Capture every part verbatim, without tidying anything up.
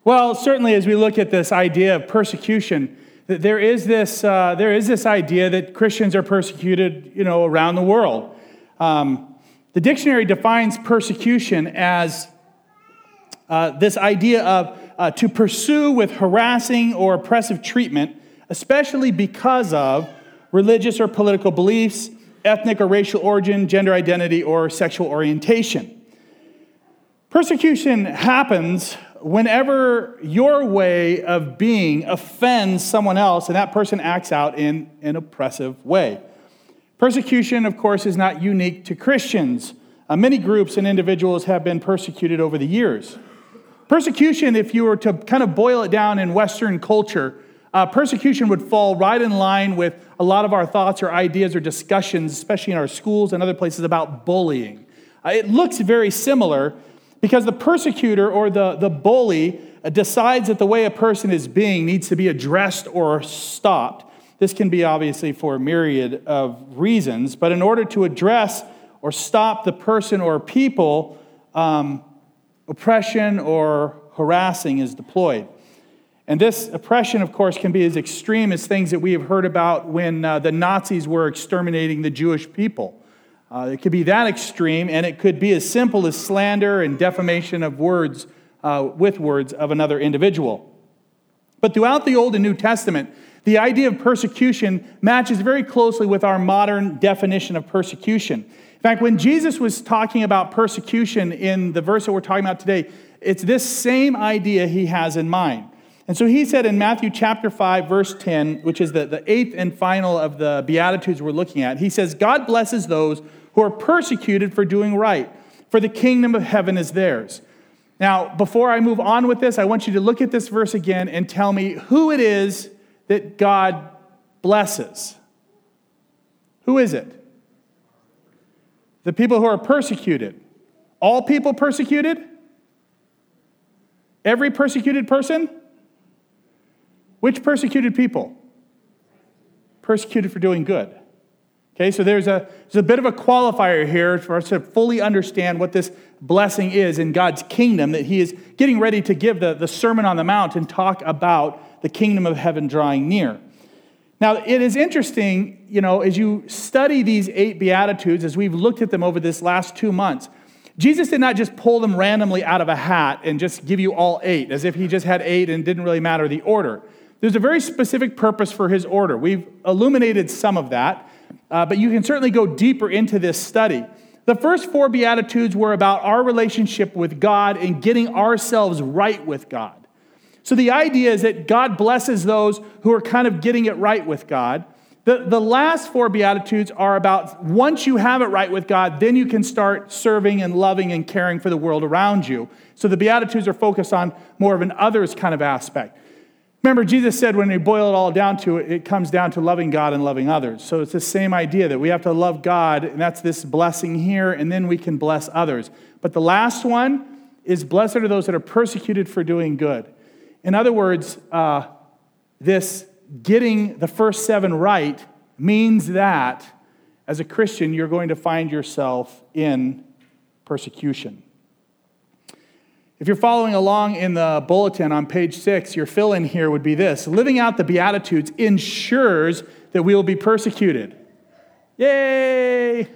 Well, certainly as we look at this idea of persecution, that there is this uh, there is this idea that Christians are persecuted, you know, around the world. Um, the dictionary defines persecution as uh, this idea of uh, to pursue with harassing or oppressive treatment, especially because of religious or political beliefs, ethnic or racial origin, gender identity, or sexual orientation. Persecution happens whenever your way of being offends someone else and that person acts out in an oppressive way. Persecution, of course, is not unique to Christians. Uh, many groups and individuals have been persecuted over the years. Persecution, if you were to kind of boil it down in Western culture, uh, persecution would fall right in line with a lot of our thoughts or ideas or discussions, especially in our schools and other places, about bullying. Uh, it looks very similar because the persecutor or the, the bully decides that the way a person is being needs to be addressed or stopped. This can be obviously for a myriad of reasons, but in order to address or stop the person or people, um, oppression or harassing is deployed. And this oppression, of course, can be as extreme as things that we have heard about when uh, the Nazis were exterminating the Jewish people. Uh, it could be that extreme, and it could be as simple as slander and defamation of words uh, with words of another individual. But throughout the Old and New Testament, the idea of persecution matches very closely with our modern definition of persecution. In fact, when Jesus was talking about persecution in the verse that we're talking about today, it's this same idea he has in mind. And so he said in Matthew chapter five, verse ten, which is the, the eighth and final of the Beatitudes we're looking at, he says, God blesses those who are persecuted for doing right, for the kingdom of heaven is theirs. Now, before I move on with this, I want you to look at this verse again and tell me who it is that God blesses. Who is it? The people who are persecuted. All people persecuted? Every persecuted person? Which persecuted people? Persecuted for doing good. Okay, so there's a, there's a bit of a qualifier here for us to fully understand what this blessing is in God's kingdom, that he is getting ready to give the, the Sermon on the Mount and talk about the kingdom of heaven drawing near. Now, it is interesting, you know, as you study these eight Beatitudes, as we've looked at them over this last two months, Jesus did not just pull them randomly out of a hat and just give you all eight, as if he just had eight and it didn't really matter the order. There's a very specific purpose for his order. We've illuminated some of that, uh, but you can certainly go deeper into this study. The first four Beatitudes were about our relationship with God and getting ourselves right with God. So the idea is that God blesses those who are kind of getting it right with God. The, the last four Beatitudes are about once you have it right with God, then you can start serving and loving and caring for the world around you. So the Beatitudes are focused on more of an others kind of aspect. Remember, Jesus said when we boil it all down to it, it comes down to loving God and loving others. So it's the same idea that we have to love God, and that's this blessing here, and then we can bless others. But the last one is blessed are those that are persecuted for doing good. In other words, uh, this getting the first seven right means that as a Christian, you're going to find yourself in persecution. If you're following along in the bulletin on page six, your fill-in here would be this. Living out the Beatitudes ensures that we will be persecuted. Yay!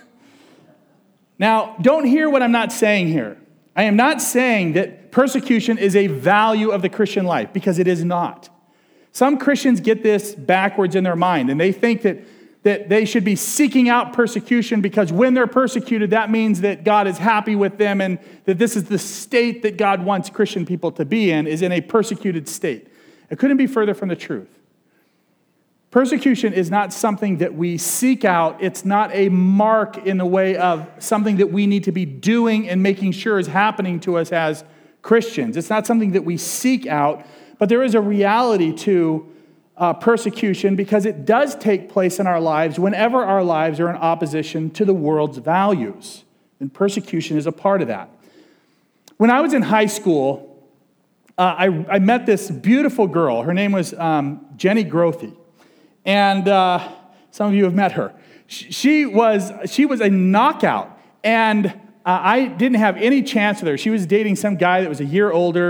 Now, don't hear what I'm not saying here. I am not saying that persecution is a value of the Christian life, because it is not. Some Christians get this backwards in their mind, and they think that, that they should be seeking out persecution because when they're persecuted, that means that God is happy with them and that this is the state that God wants Christian people to be in, is in a persecuted state. It couldn't be further from the truth. Persecution is not something that we seek out. It's not a mark in the way of something that we need to be doing and making sure is happening to us as Christians. It's not something that we seek out, but there is a reality to uh, persecution because it does take place in our lives whenever our lives are in opposition to the world's values. And persecution is a part of that. When I was in high school, uh, I, I met this beautiful girl. Her name was um, Jenny Grothy. And uh, some of you have met her. She was, she was a knockout. And uh, I didn't have any chance with her. She was dating some guy that was a year older.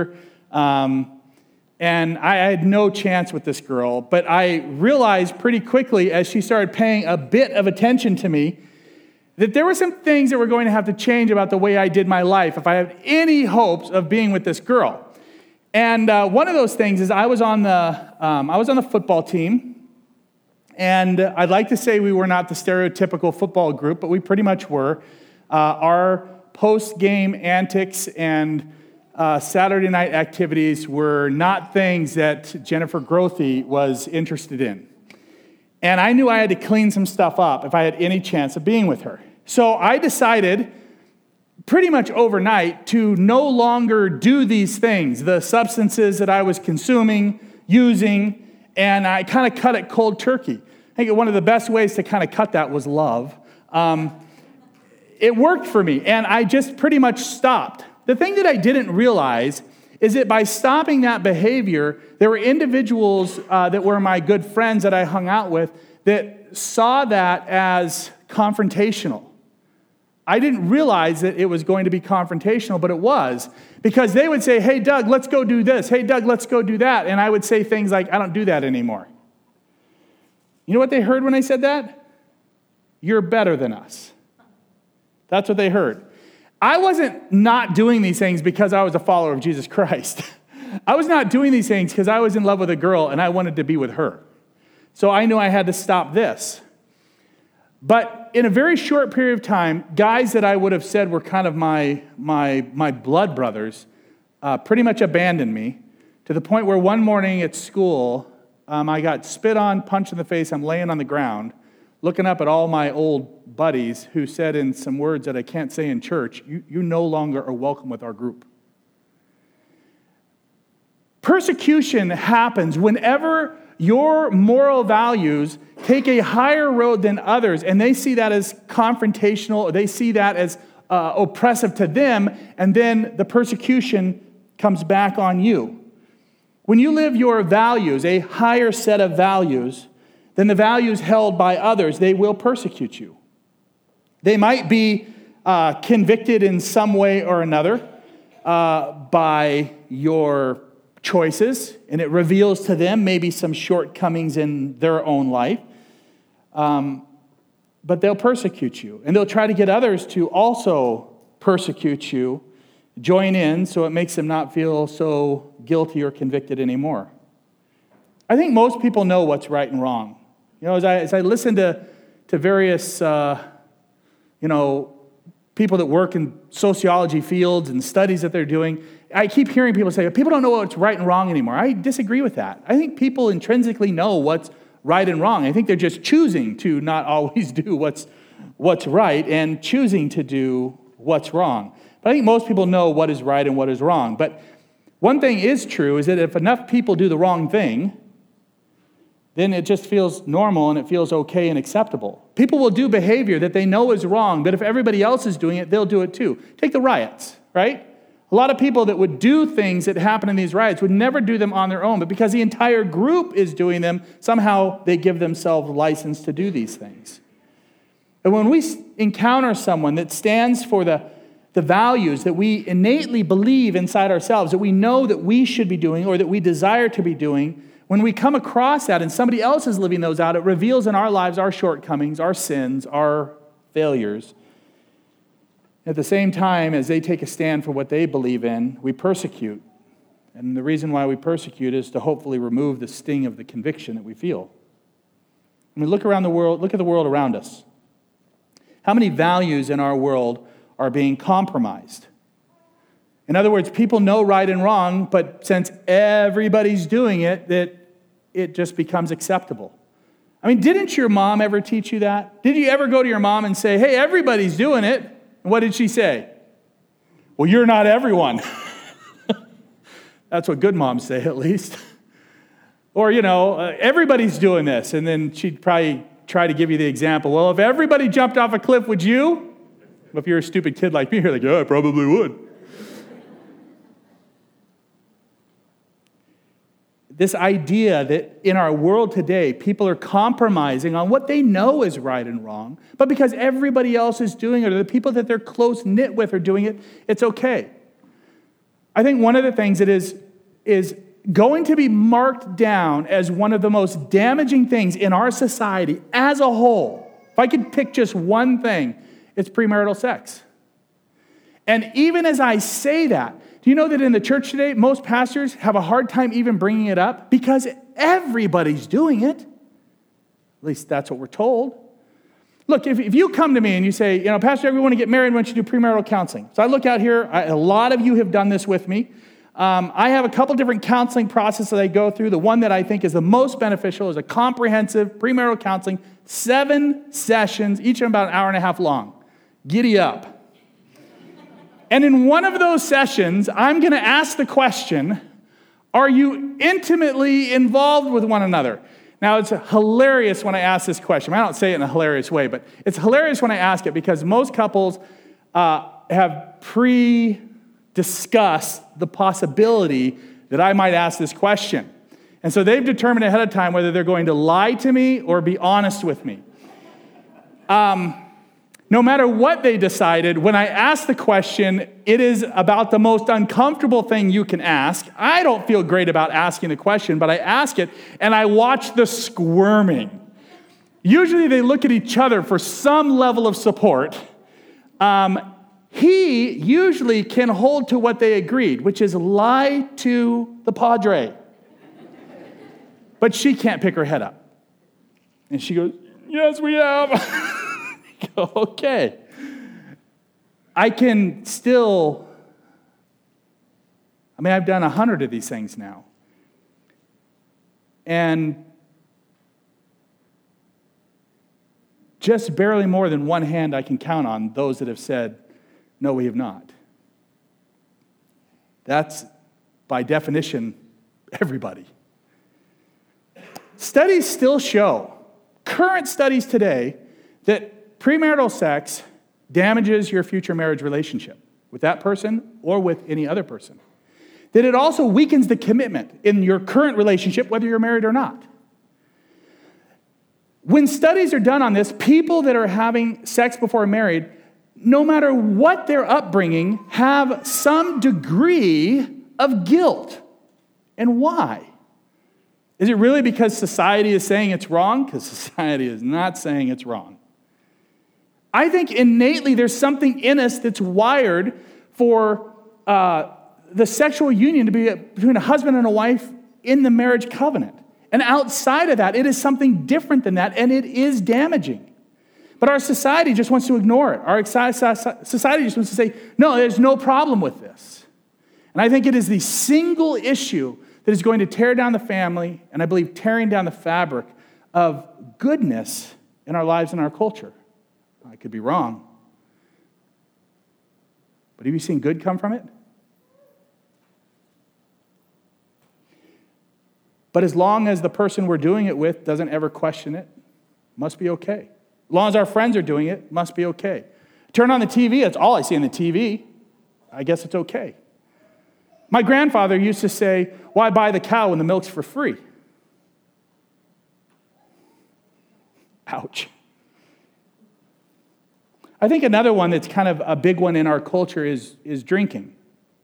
Um, and I had no chance with this girl, but I realized pretty quickly as she started paying a bit of attention to me that there were some things that were going to have to change about the way I did my life if I had any hopes of being with this girl. And uh, one of those things is I was on the um, I was on the football team, and I'd like to say we were not the stereotypical football group, but we pretty much were. Uh, our post-game antics and uh, Saturday night activities were not things that Jennifer Grothe was interested in. And I knew I had to clean some stuff up if I had any chance of being with her. So I decided pretty much overnight to no longer do these things, the substances that I was consuming, using, and I kind of cut it cold turkey. I think one of the best ways to kind of cut that was love. Um, it worked for me, and I just pretty much stopped. The thing that I didn't realize is that by stopping that behavior, there were individuals uh, that were my good friends that I hung out with that saw that as confrontational. I didn't realize that it was going to be confrontational, but it was, because they would say, hey, Doug, let's go do this. Hey, Doug, let's go do that. And I would say things like, I don't do that anymore. You know what they heard when I said that? You're better than us. That's what they heard. I wasn't not doing these things because I was a follower of Jesus Christ. I was not doing these things because I was in love with a girl and I wanted to be with her. So I knew I had to stop this. But in a very short period of time, guys that I would have said were kind of my, my, my blood brothers uh, pretty much abandoned me, to the point where one morning at school, um, I got spit on, punched in the face, I'm laying on the ground, looking up at all my old buddies who said in some words that I can't say in church, you, you no longer are welcome with our group. Persecution happens whenever your moral values take a higher road than others, and they see that as confrontational, or they see that as uh, oppressive to them, and then the persecution comes back on you. When you live your values, a higher set of values, than the values held by others, they will persecute you. They might be uh, convicted in some way or another uh, by your choices, and it reveals to them maybe some shortcomings in their own life. Um, but they'll persecute you, and they'll try to get others to also persecute you, join in, so it makes them not feel so guilty or convicted anymore. I think most people know what's right and wrong. You know, as I, as I listen to, to various, uh, you know, people that work in sociology fields and studies that they're doing, I keep hearing people say, people don't know what's right and wrong anymore. I disagree with that. I think people intrinsically know what's right and wrong. I think they're just choosing to not always do what's, what's right and choosing to do what's wrong. But I think most people know what is right and what is wrong. But one thing is true is that if enough people do the wrong thing, then it just feels normal and it feels okay and acceptable. People will do behavior that they know is wrong, but if everybody else is doing it, they'll do it too. Take the riots, right? A lot of people that would do things that happen in these riots would never do them on their own, but because the entire group is doing them, somehow they give themselves license to do these things. And when we encounter someone that stands for the, the values that we innately believe inside ourselves, that we know that we should be doing or that we desire to be doing, when we come across that and somebody else is living those out, it reveals in our lives our shortcomings, our sins, our failures. At the same time, as they take a stand for what they believe in, we persecute. And the reason why we persecute is to hopefully remove the sting of the conviction that we feel. When we look around the world, look at the world around us. How many values in our world are being compromised? In other words, people know right and wrong, but since everybody's doing it, that it just becomes acceptable. I mean, didn't your mom ever teach you that? Did you ever go to your mom and say, hey, everybody's doing it? And what did she say? Well, you're not everyone. That's what good moms say, at least. Or, you know, uh, everybody's doing this. And then she'd probably try to give you the example. Well, if everybody jumped off a cliff, would you? Well, if you're a stupid kid like me, you're like, yeah, I probably would. This idea that in our world today, people are compromising on what they know is right and wrong, but because everybody else is doing it, or the people that they're close-knit with are doing it, it's okay. I think one of the things that is is going to be marked down as one of the most damaging things in our society as a whole. If I could pick just one thing, it's premarital sex. And even as I say that, do you know that in the church today, most pastors have a hard time even bringing it up because everybody's doing it? At least that's what we're told. Look, if, if you come to me and you say, you know, Pastor, we want to get married, why don't you do premarital counseling? So I look out here, I, a lot of you have done this with me. Um, I have a couple different counseling processes that I go through. The one that I think is the most beneficial is a comprehensive premarital counseling, seven sessions, each of them about an hour and a half long. Giddy up. And in one of those sessions, I'm going to ask the question, are you intimately involved with one another? Now, it's hilarious when I ask this question. I don't say it in a hilarious way, but it's hilarious when I ask it because most couples uh, have pre-discussed the possibility that I might ask this question. And so they've determined ahead of time whether they're going to lie to me or be honest with me. Um... No matter what they decided, when I ask the question, it is about the most uncomfortable thing you can ask. I don't feel great about asking the question, but I ask it, and I watch the squirming. Usually they look at each other for some level of support. Um, he usually can hold to what they agreed, which is lie to the padre. But she can't pick her head up. And she goes, yes, we have. Okay. I can still, I mean, I've done a hundred of these things now. And just barely more than one hand I can count on those that have said, no, we have not. That's, by definition, everybody. Studies still show, current studies today, that premarital sex damages your future marriage relationship with that person or with any other person. That it also weakens the commitment in your current relationship, whether you're married or not. When studies are done on this, people that are having sex before married, no matter what their upbringing, have some degree of guilt. And why? Is it really because society is saying it's wrong? Because society is not saying it's wrong. I think innately there's something in us that's wired for uh, the sexual union to be a, between a husband and a wife in the marriage covenant. And outside of that, it is something different than that, and it is damaging. But our society just wants to ignore it. Our society just wants to say, no, there's no problem with this. And I think it is the single issue that is going to tear down the family, and I believe tearing down the fabric of goodness in our lives and our culture. I could be wrong. But have you seen good come from it? But as long as the person we're doing it with doesn't ever question it, must be okay. As long as our friends are doing it, must be okay. Turn on the T V, that's all I see on the T V. I guess it's okay. My grandfather used to say, why buy the cow when the milk's for free? Ouch. I think another one that's kind of a big one in our culture is, is drinking.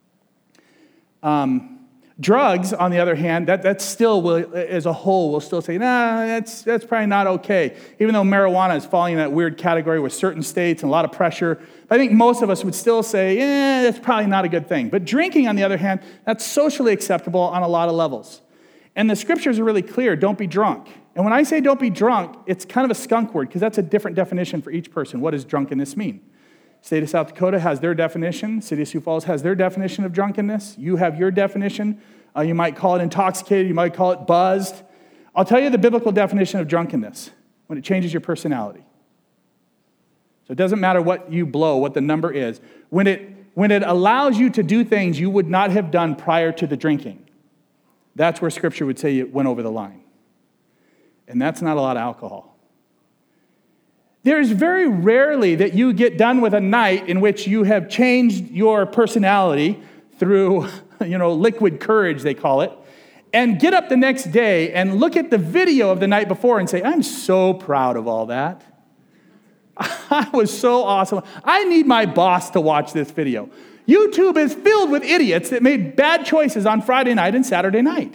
Um, drugs, on the other hand, that, that still, will, as a whole, will still say, nah, that's, that's probably not okay. Even though marijuana is falling in that weird category with certain states and a lot of pressure, I think most of us would still say, eh, that's probably not a good thing. But drinking, on the other hand, that's socially acceptable on a lot of levels. And the scriptures are really clear, don't be drunk. And when I say don't be drunk, it's kind of a skunk word because that's a different definition for each person. What does drunkenness mean? State of South Dakota has their definition. City of Sioux Falls has their definition of drunkenness. You have your definition. Uh, you might call it intoxicated. You might call it buzzed. I'll tell you the biblical definition of drunkenness, when it changes your personality. So it doesn't matter what you blow, what the number is. When it, when it allows you to do things you would not have done prior to the drinking, that's where Scripture would say you went over the line. And that's not a lot of alcohol. There's very rarely that you get done with a night in which you have changed your personality through, you know, liquid courage, they call it, and get up the next day and look at the video of the night before and say, I'm so proud of all that. I was so awesome. I need my boss to watch this video. YouTube is filled with idiots that made bad choices on Friday night and Saturday night.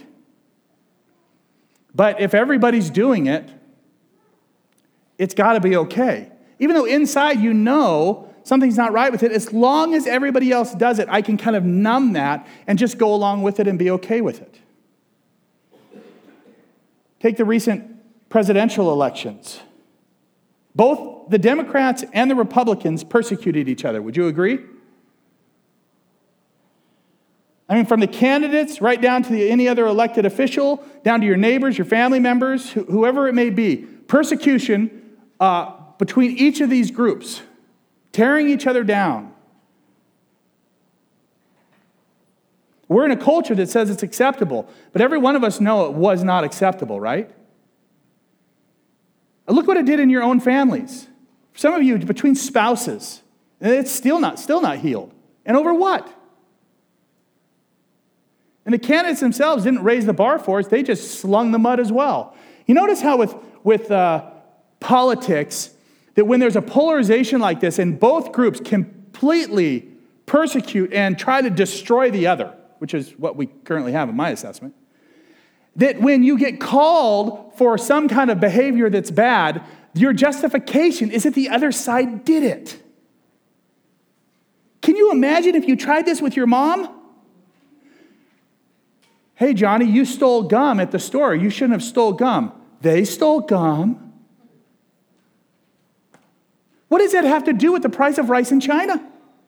But if everybody's doing it, it's got to be okay. Even though inside you know something's not right with it, as long as everybody else does it, I can kind of numb that and just go along with it and be okay with it. Take the recent presidential elections. Both the Democrats and the Republicans persecuted each other. Would you agree? I mean, from the candidates right down to the, any other elected official, down to your neighbors, your family members, wh- whoever it may be, persecution uh, between each of these groups, tearing each other down. We're in a culture that says it's acceptable, but every one of us know it was not acceptable, right? Look what it did in your own families. For some of you, between spouses, it's still not, still not healed. And over what? And the candidates themselves didn't raise the bar for us. They just slung the mud as well. You notice how with, with uh, politics, that when there's a polarization like this and both groups completely persecute and try to destroy the other, which is what we currently have in my assessment, that when you get called for some kind of behavior that's bad, your justification is that the other side did it. Can you imagine if you tried this with your mom? Hey, Johnny, you stole gum at the store. You shouldn't have stole gum. They stole gum. What does that have to do with the price of rice in China?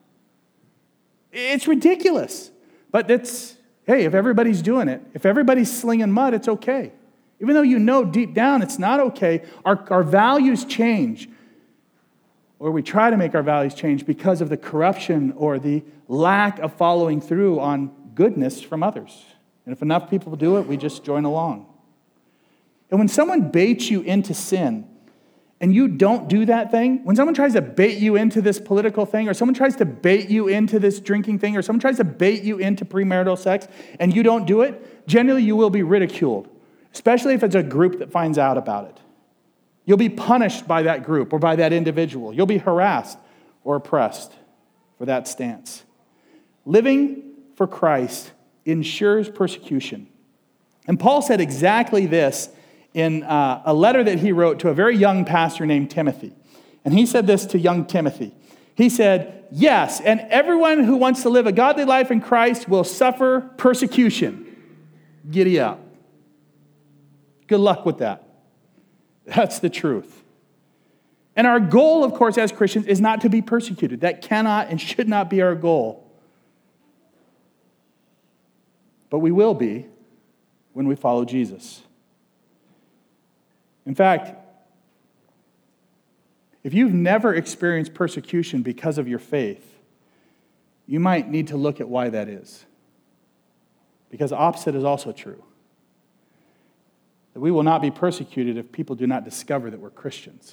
It's ridiculous. But that's, hey, if everybody's doing it, if everybody's slinging mud, it's okay. Even though you know deep down it's not okay, our, our values change. Or we try to make our values change because of the corruption or the lack of following through on goodness from others. And if enough people do it, we just join along. And when someone baits you into sin, and you don't do that thing, when someone tries to bait you into this political thing, or someone tries to bait you into this drinking thing, or someone tries to bait you into premarital sex, and you don't do it, generally you will be ridiculed, especially if it's a group that finds out about it. You'll be punished by that group or by that individual. You'll be harassed or oppressed for that stance. Living for Christ ensures persecution. And Paul said exactly this in uh, a letter that he wrote to a very young pastor named Timothy. And he said this to young Timothy. He said, yes, and everyone who wants to live a godly life in Christ will suffer persecution. Giddy up. Good luck with that. That's the truth. And our goal, of course, as Christians, is not to be persecuted. That cannot and should not be our goal. But we will be when we follow Jesus. In fact, if you've never experienced persecution because of your faith, you might need to look at why that is. Because the opposite is also true. That we will not be persecuted if people do not discover that we're Christians.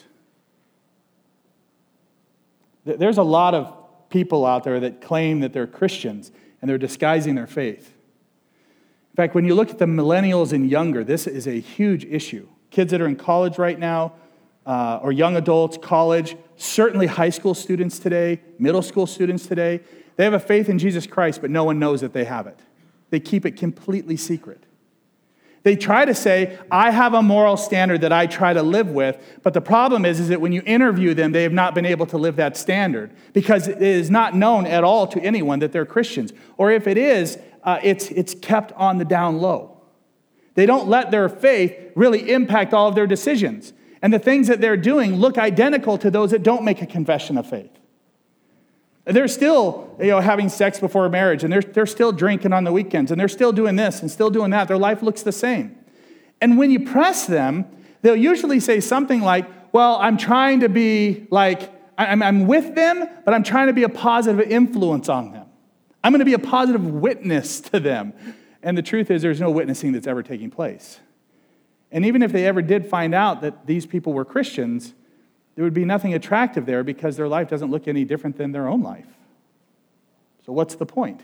There's a lot of people out there that claim that they're Christians and they're disguising their faith. In fact, when you look at the millennials and younger, this is a huge issue. Kids that are in college right now, uh, or young adults, college, certainly high school students today, middle school students today, they have a faith in Jesus Christ, but no one knows that they have it. They keep it completely secret. They try to say, I have a moral standard that I try to live with, but the problem is, is that when you interview them, they have not been able to live that standard because it is not known at all to anyone that they're Christians. Or if it is, uh, it's, it's kept on the down low. They don't let their faith really impact all of their decisions. And the things that they're doing look identical to those that don't make a confession of faith. They're still, you know, having sex before marriage, and they're, they're still drinking on the weekends, and they're still doing this and still doing that. Their life looks the same. And when you press them, they'll usually say something like, well, I'm trying to be like, I'm, I'm with them, but I'm trying to be a positive influence on them. I'm going to be a positive witness to them. And the truth is there's no witnessing that's ever taking place. And even if they ever did find out that these people were Christians, there would be nothing attractive there because their life doesn't look any different than their own life. So what's the point?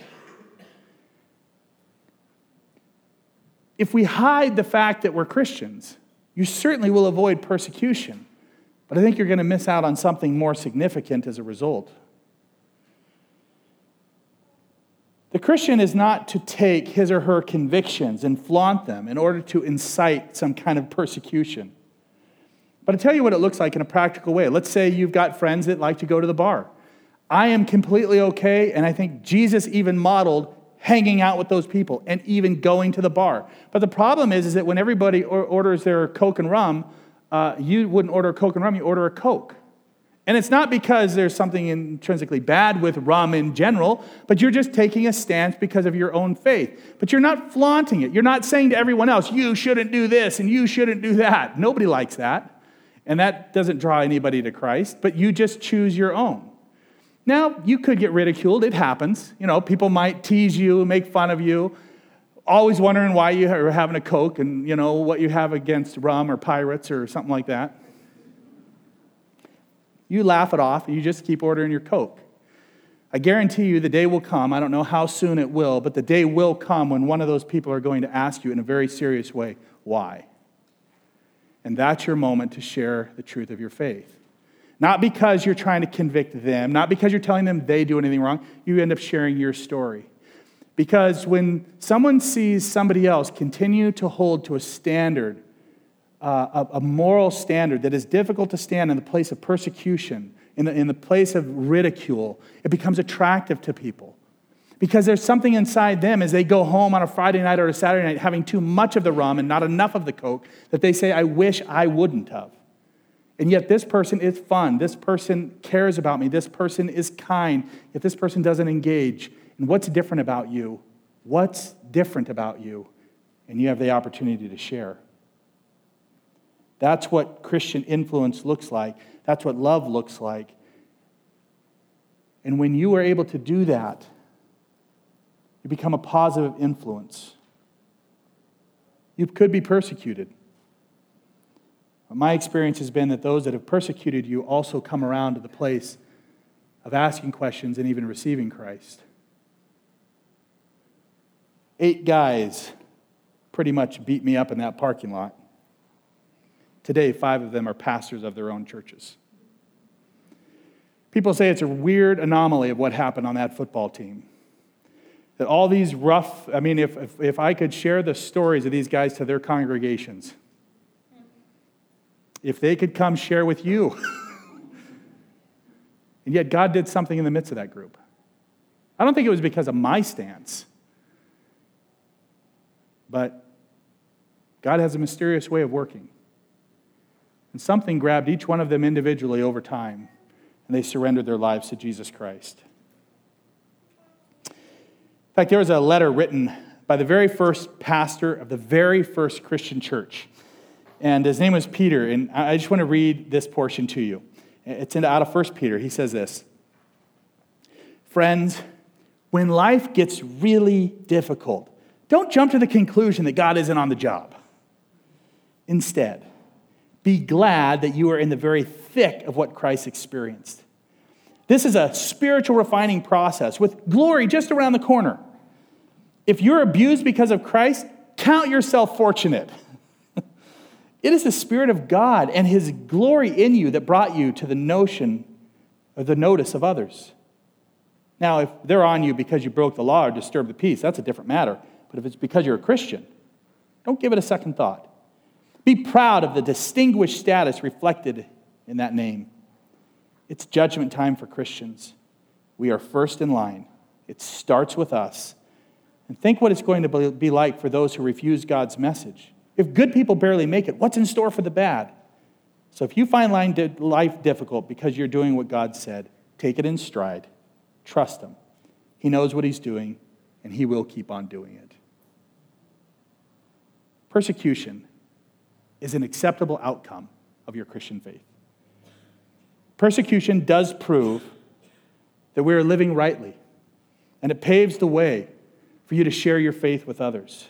If we hide the fact that we're Christians, you certainly will avoid persecution. But I think you're going to miss out on something more significant as a result. The Christian is not to take his or her convictions and flaunt them in order to incite some kind of persecution. But I'll tell you what it looks like in a practical way. Let's say you've got friends that like to go to the bar. I am completely okay, and I think Jesus even modeled hanging out with those people and even going to the bar. But the problem is, is that when everybody or- orders their Coke and rum, uh, you wouldn't order a Coke and rum, you order a Coke. And it's not because there's something intrinsically bad with rum in general, but you're just taking a stance because of your own faith. But you're not flaunting it. You're not saying to everyone else, you shouldn't do this and you shouldn't do that. Nobody likes that. And that doesn't draw anybody to Christ, but you just choose your own. Now, you could get ridiculed. It happens. You know, people might tease you, make fun of you, always wondering why you are having a Coke and, you know, what you have against rum or pirates or something like that. You laugh it off, and you just keep ordering your Coke. I guarantee you the day will come, I don't know how soon it will, but the day will come when one of those people are going to ask you in a very serious way, why? And that's your moment to share the truth of your faith. Not because you're trying to convict them, not because you're telling them they do anything wrong, you end up sharing your story. Because when someone sees somebody else continue to hold to a standard, Uh, a, a moral standard that is difficult to stand in the place of persecution, in the, in the place of ridicule, it becomes attractive to people. Because there's something inside them as they go home on a Friday night or a Saturday night having too much of the rum and not enough of the Coke that they say, I wish I wouldn't have. And yet this person is fun. This person cares about me. This person is kind. Yet this person doesn't engage. And what's different about you? What's different about you? And you have the opportunity to share. That's what Christian influence looks like. That's what love looks like. And when you are able to do that, you become a positive influence. You could be persecuted. But my experience has been that those that have persecuted you also come around to the place of asking questions and even receiving Christ. Eight guys pretty much beat me up in that parking lot. Today, five of them are pastors of their own churches. People say it's a weird anomaly of what happened on that football team. That all these rough, I mean, if, if, if I could share the stories of these guys to their congregations, if they could come share with you. And yet God did something in the midst of that group. I don't think it was because of my stance. But God has a mysterious way of working. And something grabbed each one of them individually over time, and they surrendered their lives to Jesus Christ. In fact, there was a letter written by the very first pastor of the very first Christian church. And his name was Peter, and I just want to read this portion to you. It's out of First Peter. He says this, friends, when life gets really difficult, don't jump to the conclusion that God isn't on the job. Instead, be glad that you are in the very thick of what Christ experienced. This is a spiritual refining process with glory just around the corner. If you're abused because of Christ, count yourself fortunate. It is the Spirit of God and His glory in you that brought you to the notion or the notice of others. Now, if they're on you because you broke the law or disturbed the peace, that's a different matter. But if it's because you're a Christian, don't give it a second thought. Be proud of the distinguished status reflected in that name. It's judgment time for Christians. We are first in line. It starts with us. And think what it's going to be like for those who refuse God's message. If good people barely make it, what's in store for the bad? So if you find life difficult because you're doing what God said, take it in stride. Trust Him. He knows what He's doing, and He will keep on doing it. Persecution is an acceptable outcome of your Christian faith. Persecution does prove that we are living rightly, and it paves the way for you to share your faith with others.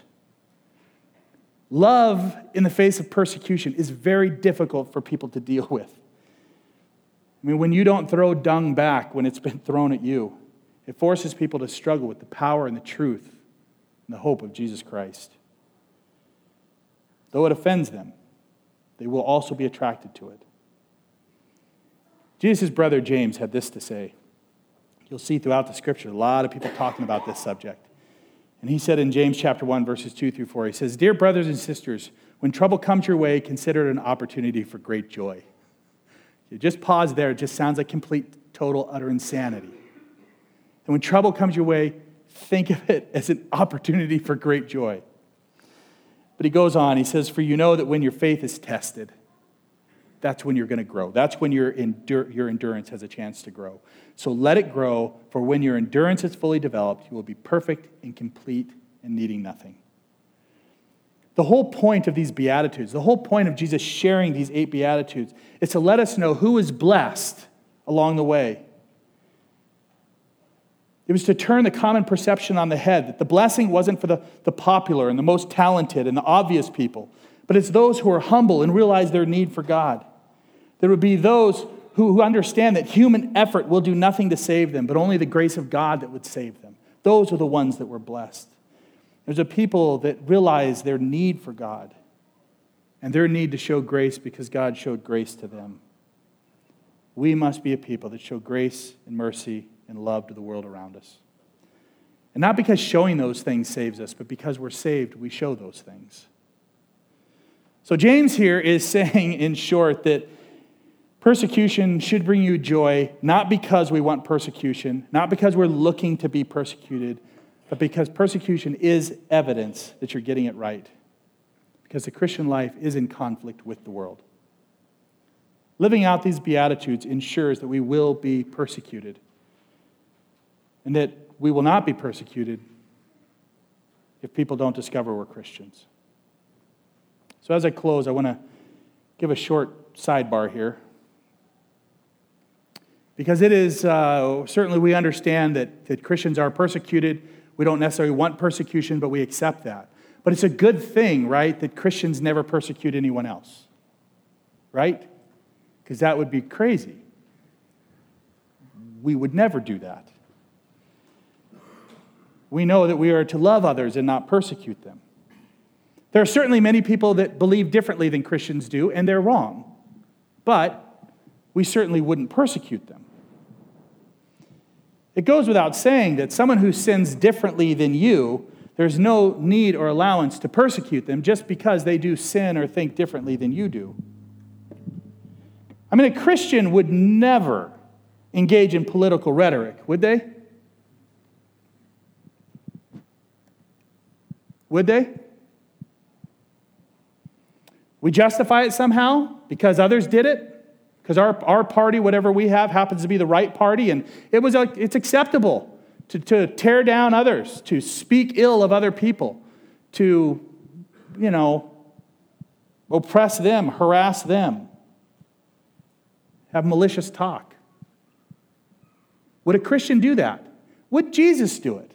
Love in the face of persecution is very difficult for people to deal with. I mean, when you don't throw dung back when it's been thrown at you, it forces people to struggle with the power and the truth and the hope of Jesus Christ. Though it offends them, they will also be attracted to it. Jesus' brother James had this to say. You'll see throughout the scripture a lot of people talking about this subject. And he said in James chapter one, verses two through four, he says, "Dear brothers and sisters, when trouble comes your way, consider it an opportunity for great joy." You just pause there. It just sounds like complete, total, utter insanity. And when trouble comes your way, think of it as an opportunity for great joy. But he goes on, he says, "For you know that when your faith is tested, that's when you're going to grow. That's when your, endur- your endurance has a chance to grow. So let it grow, for when your endurance is fully developed, you will be perfect and complete and needing nothing." The whole point of these Beatitudes, the whole point of Jesus sharing these eight Beatitudes is to let us know who is blessed along the way. It was to turn the common perception on the head, that the blessing wasn't for the, the popular and the most talented and the obvious people, but it's those who are humble and realize their need for God. There would be those who, who understand that human effort will do nothing to save them, but only the grace of God that would save them. Those are the ones that were blessed. There's a people that realize their need for God and their need to show grace because God showed grace to them. We must be a people that show grace and mercy and love to the world around us. And not because showing those things saves us, but because we're saved, we show those things. So James here is saying, in short, that persecution should bring you joy, not because we want persecution, not because we're looking to be persecuted, but because persecution is evidence that you're getting it right. Because the Christian life is in conflict with the world. Living out these Beatitudes ensures that we will be persecuted, and that we will not be persecuted if people don't discover we're Christians. So as I close, I want to give a short sidebar here. Because it is, uh, certainly we understand that, that Christians are persecuted. We don't necessarily want persecution, but we accept that. But it's a good thing, right, that Christians never persecute anyone else. Right? Because that would be crazy. We would never do that. We know that we are to love others and not persecute them. There are certainly many people that believe differently than Christians do, and they're wrong. But we certainly wouldn't persecute them. It goes without saying that someone who sins differently than you, there's no need or allowance to persecute them just because they do sin or think differently than you do. I mean, a Christian would never engage in political rhetoric, would they? Would they? We justify it somehow because others did it? Because our, our party, whatever we have, happens to be the right party, and it was it's acceptable to, to tear down others, to speak ill of other people, to, you know, oppress them, harass them, have malicious talk. Would a Christian do that? Would Jesus do it?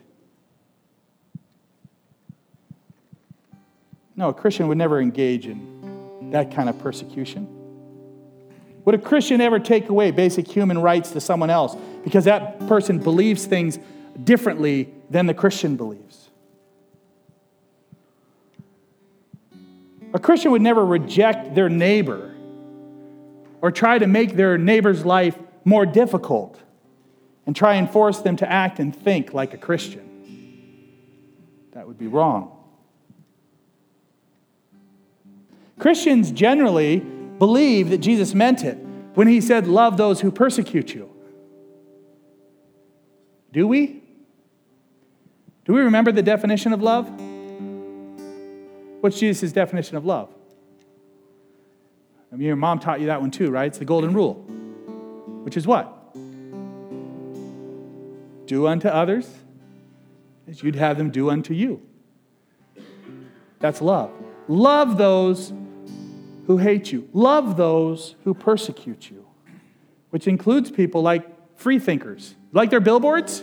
No, a Christian would never engage in that kind of persecution. Would a Christian ever take away basic human rights to someone else because that person believes things differently than the Christian believes? A Christian would never reject their neighbor or try to make their neighbor's life more difficult and try and force them to act and think like a Christian. That would be wrong. Christians generally believe that Jesus meant it when he said, "Love those who persecute you." Do we? Do we remember the definition of love? What's Jesus' definition of love? I mean, your mom taught you that one too, right? It's the golden rule, which is what? Do unto others as you'd have them do unto you. That's love. Love those who hate you. Love those who persecute you, which includes people like free thinkers. Like their billboards?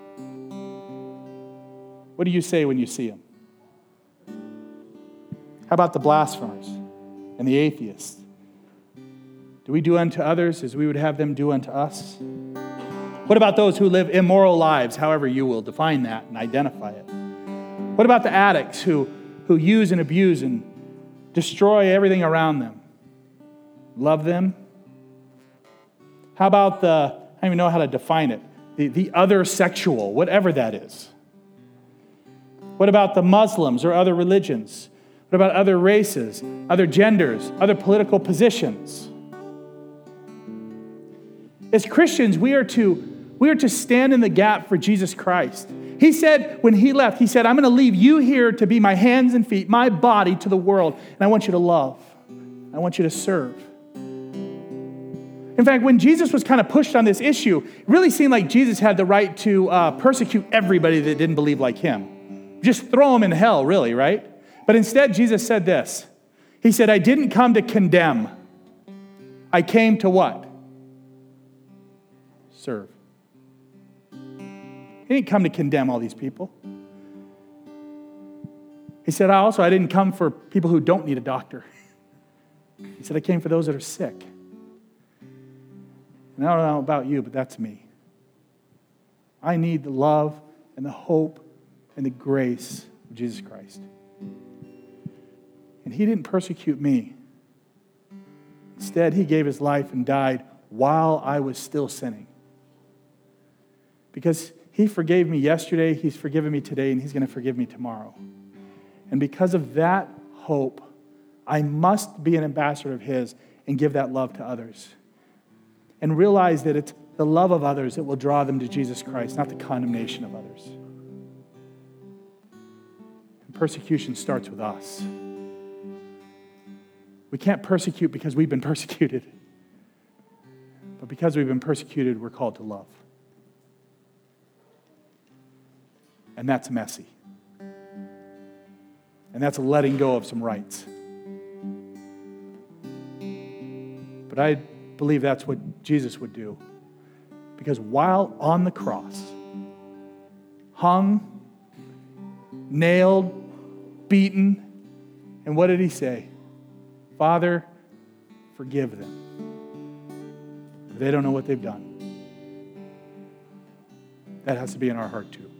What do you say when you see them? How about the blasphemers and the atheists? Do we do unto others as we would have them do unto us? What about those who live immoral lives, however you will define that and identify it? What about the addicts who, who use and abuse and destroy everything around them? Love them? How about the, I don't even know how to define it, the, the other sexual, whatever that is? What about the Muslims or other religions? What about other races, other genders, other political positions? As Christians, we are to, we are to stand in the gap for Jesus Christ. He said, when he left, he said, I'm going to leave you here to be my hands and feet, my body to the world, and I want you to love. I want you to serve. In fact, when Jesus was kind of pushed on this issue, it really seemed like Jesus had the right to uh, persecute everybody that didn't believe like him. Just throw them in hell, really, right? But instead, Jesus said this. He said, I didn't come to condemn. I came to what? Serve. He didn't come to condemn all these people. He said, I also, I didn't come for people who don't need a doctor. He said, I came for those that are sick. And I don't know about you, but that's me. I need the love and the hope and the grace of Jesus Christ. And he didn't persecute me. Instead, he gave his life and died while I was still sinning. Because he forgave me yesterday, he's forgiven me today, and he's going to forgive me tomorrow. And because of that hope, I must be an ambassador of his and give that love to others. And realize that it's the love of others that will draw them to Jesus Christ, not the condemnation of others. And persecution starts with us. We can't persecute because we've been persecuted. But because we've been persecuted, we're called to love. And that's messy. And that's letting go of some rights. But I believe that's what Jesus would do. Because while on the cross, hung, nailed, beaten, and what did he say? Father, forgive them. They don't know what they've done. That has to be in our heart too.